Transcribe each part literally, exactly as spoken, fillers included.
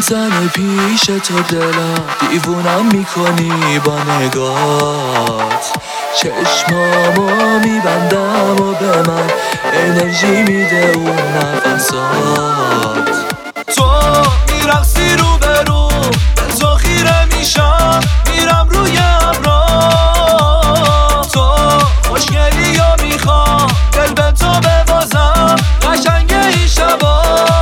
میزنه پیش تو دلم، دیوونم میکنی با نگات. چشمامو میبندم و به من انرژی میده اون نفسات. تو میرقصی رو به رو، به تو خیره میشم، میرم روی ابرا. تو خوشگلی یا میخوام دل به تو ببازم، قشنگه این شبا.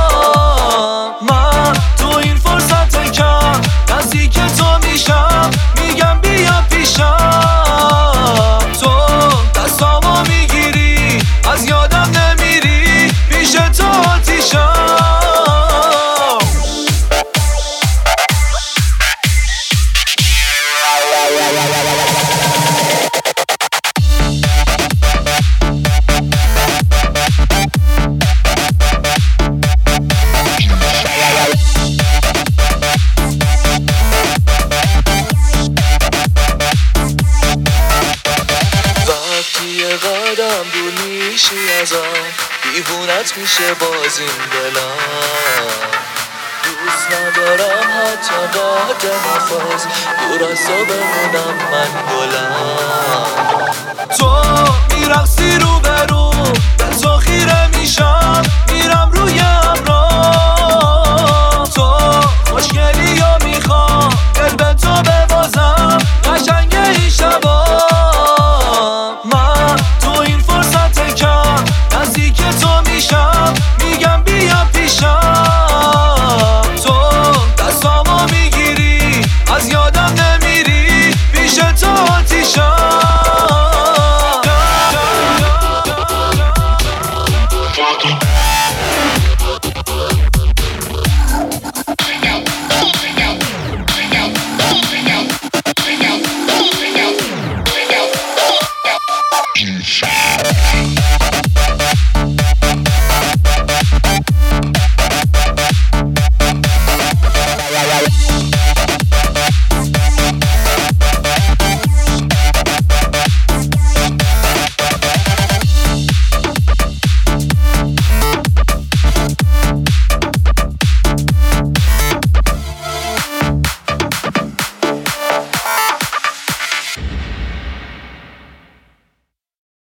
من تو این فرصت کم نزدیک تو میشم، میگم بیا پیشم. تو دستامو میگیری از یادم نمیری، پیش تو آتیشم. قدم دور میشی ازم، دیوونت میشه باز این دلم. دوست ندارم حتی بعد نفس دور از تو بمونم من گلم.